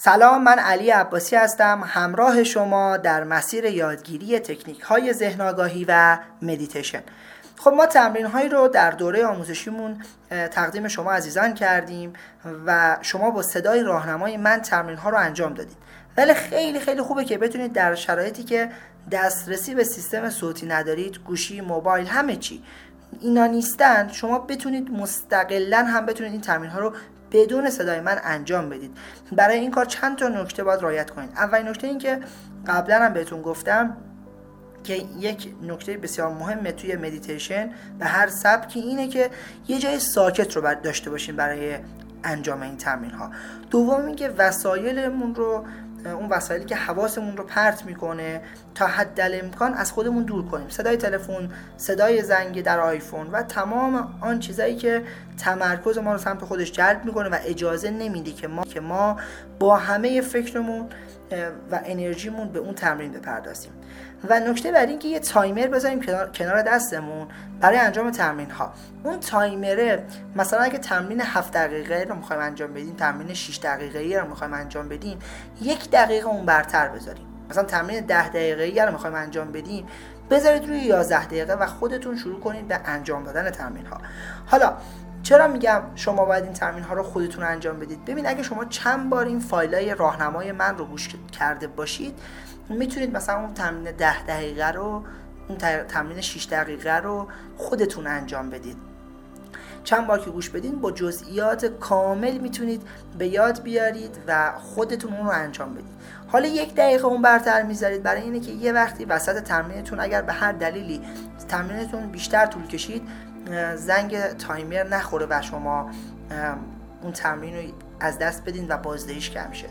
سلام، من علی عباسی هستم، همراه شما در مسیر یادگیری تکنیک‌های ذهن آگاهی و مدیتیشن. خب ما تمرین‌هایی رو در دوره آموزشیمون تقدیم شما عزیزان کردیم و شما با صدای راهنمای من تمرین‌ها رو انجام دادید. ولی خیلی خوبه که بتونید در شرایطی که دسترسی به سیستم صوتی ندارید، گوشی، موبایل، همه چی اینا نیستن، شما بتونید مستقلاً هم بتونید این تمرین‌ها رو بدون صدای من انجام بدید. برای این کار چند تا نکته باید رعایت کنید. اولین نکته این که قبلا هم بهتون گفتم که یک نکته بسیار مهمه توی مدیتیشن به هر سبکی اینه که یه جای ساکت رو داشته باشیم برای انجام این تمرین ها. دوم اینکه وسایلمون رو، اون وسایلی که حواسمون رو پرت میکنه، تا حد امکان از خودمون دور کنیم. صدای تلفن، صدای زنگ در آیفون و تمام آن چیزایی که تمرکز ما رو سمت خودش جلب میکنه و اجازه نمیده که ما با همه فکرمون و انرژیمون به اون تمرین بپردازیم. و نکته بعدی این که یه تایمر بذاریم کنار دستمون برای انجام تمرین ها. اون تایمره مثلا اگه تمرین 7 دقیقه رو میخوایم انجام بدیم، تمرین 6 دقیقه‌ای رو میخوایم انجام بدیم، 1 دقیقه اون برتر بذاریم. مثلا تمرین 10 دقیقه‌ای رو میخوایم انجام بدیم، بذارید روی 11 دقیقه و خودتون شروع کنید به انجام دادن تمرین ها. حالا چرا میگم شما باید این تمرین ها رو خودتون انجام بدید؟ ببین، اگه شما چند بار این فایلای راهنمای من رو گوش کرده باشید، میتونید مثلا اون تمرین 10 دقیقه رو، اون تمرین 6 دقیقه رو خودتون انجام بدید. چند بار که گوش بدین با جزئیات کامل میتونید به یاد بیارید و خودتون اون رو انجام بدید. حالا 1 دقیقه اون برتر میذارید برای اینه که یه وقتی وسط تمرینتون اگر به هر دلیلی تمرینتون بیشتر طول کشید، زنگ تایمر نخوره و شما اون تمرین رو از دست بدین و بازدهیش کم شه.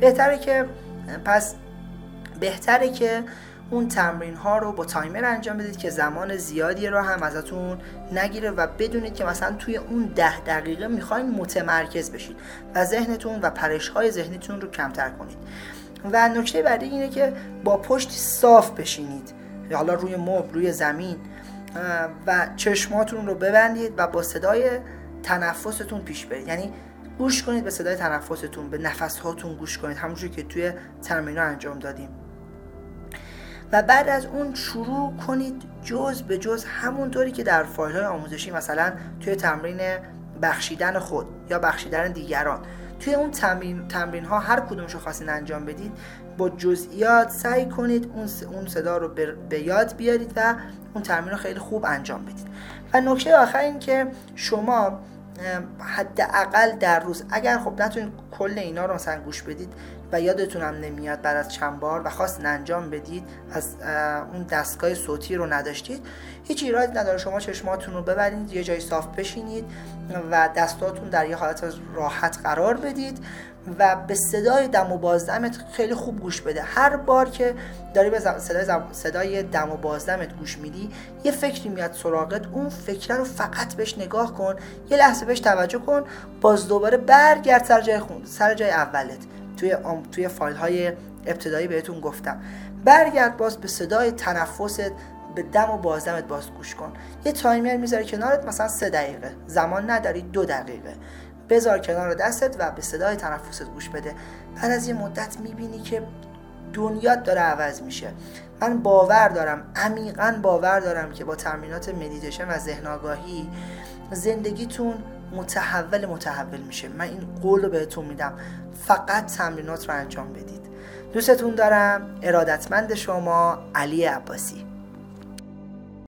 بهتره که اون تمرین ها رو با تایمر انجام بدید که زمان زیادی رو هم ازتون نگیره و بدونید که مثلا توی اون 10 دقیقه میخواین متمرکز بشید و ذهنتون و پرش های ذهنیتون رو کمتر کنید. و نکته بعدی اینه که با پشت صاف بشینید، حالا روی مبل، روی زمین، و چشماتون رو ببندید و با صدای تنفستون پیش برید. یعنی گوش کنید به صدای تنفستون، به نفس هاتون گوش کنید، همونجوری که توی تمرین ها انجام دادیم. و بعد از اون شروع کنید جز به جز همونطوری که در فایل های آموزشی، مثلا توی تمرین بخشیدن خود یا بخشیدن دیگران، توی اون تمرین ها هر کدومش رو خواستین انجام بدید، با جزئیات سعی کنید اون صدا رو به یاد بیارید و اون تمرین رو خیلی خوب انجام بدید. و نکته آخر این که شما حداقل در روز، اگر خب نتونید کل اینا رو مثلا گوش بدید و یادتون هم نمیاد بعد از چند بار و خواستین انجام بدید، از اون دستگاه صوتی رو نداشتید، هیچ ایرادی نداره. شما چشماتون رو ببرید، یه جای صاف بشینید و دستاتون در یه حالت راحت قرار بدید و به صدای دم و بازدمت خیلی خوب گوش بده. هر بار که داری به صدای دم و بازدمت گوش میدی، یه فکری میاد سراغت، اون فکر رو فقط بهش نگاه کن، یه لحظه بهش توجه کن، باز دوباره برگرد سر جای اولت. توی فایل های ابتدایی بهتون گفتم برگرد، باز به صدای تنفست، به دم و بازدمت باز گوش کن. یه تایمر میذاری کنارت، مثلا 3 دقیقه، زمان نداری 2 دقیقه، بذار کنار دستت و به صدای تنفست گوش بده. بعد از یه مدت میبینی که دنیات داره عوض میشه. من عمیقاً باور دارم که با تمرینات مدیتیشن و ذهن آگاهی زندگیتون متحول میشه. من این قول رو بهتون میدم، فقط تمرینات رو انجام بدید. دوستتون دارم. ارادتمند شما، علی عباسی.